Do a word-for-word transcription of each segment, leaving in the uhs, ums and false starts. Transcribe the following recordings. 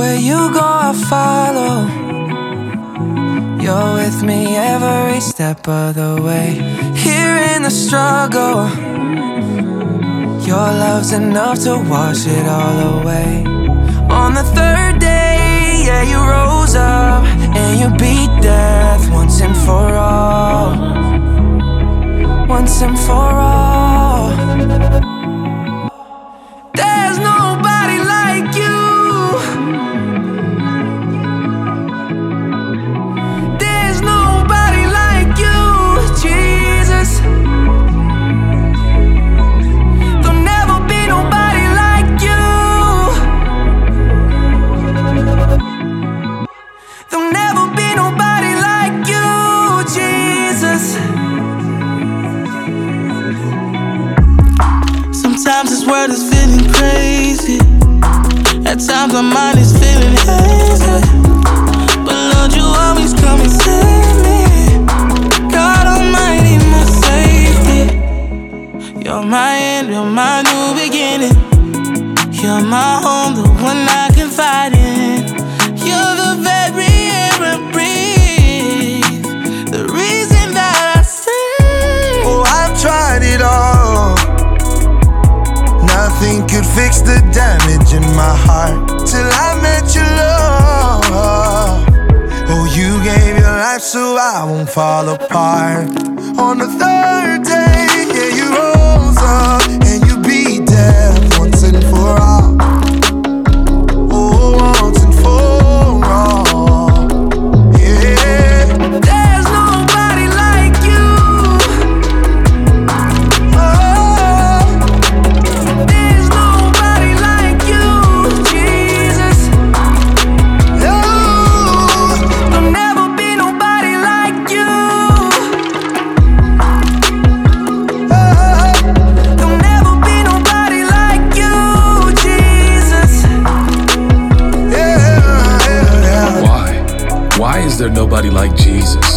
Where you go, I follow. You're with me every step of the way. Here in the struggle, your love's enough to wash it all away. On the third day, yeah, you rose up and you beat death once and for all. Once and for all. There's nobody like you. There's nobody like you, Jesus. There'll never be nobody like you. There'll never be nobody like you, Jesus. Sometimes this world is feeling crazy. At times my mind is feeling hazy. But Lord, you always come and save me. God Almighty, my safety. You're my end, you're my new beginning. You're my home, the one I confide in. You're the very air I breathe, the reason that I sing. Oh, I've tried it all. Nothing could fix the damage in my heart till I met your love. Oh, you gave your life so I won't fall apart. On the third day, yeah, you rose up and you beat death once and for all. Oh, once and for all. Yeah. There's nobody like you. Oh. There's nobody like you, Jesus. No. There'll never be nobody like you. There'll never be nobody like you, Jesus. Yeah, yeah, yeah. Why? Why is there nobody like Jesus?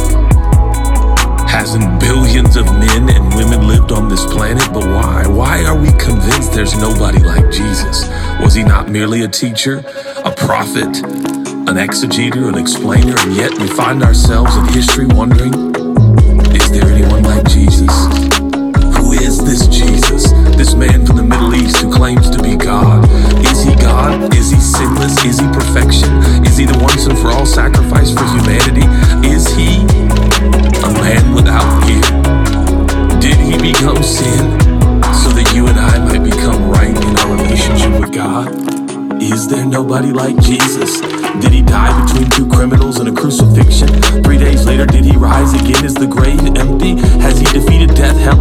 Hasn't billions of men and women lived on this planet? But why? Why are we convinced there's nobody like Jesus? Was he not merely a teacher, a prophet, an exegeter, an explainer? And yet we find ourselves in history wondering, is there anyone like Jesus? Who is this Jesus? This man from the Middle East who claims to be God? Is he God? Is he sinless? Is he perfection? Is he the once and for all sacrifice for humanity? Is he a man without fear? Did he become sin so that you and I might become right in our relationship with God? Is there nobody like Jesus? Did he die between two criminals and a crucifixion? Three days later, did he rise again? Is the grave empty? Has he defeated death, hell,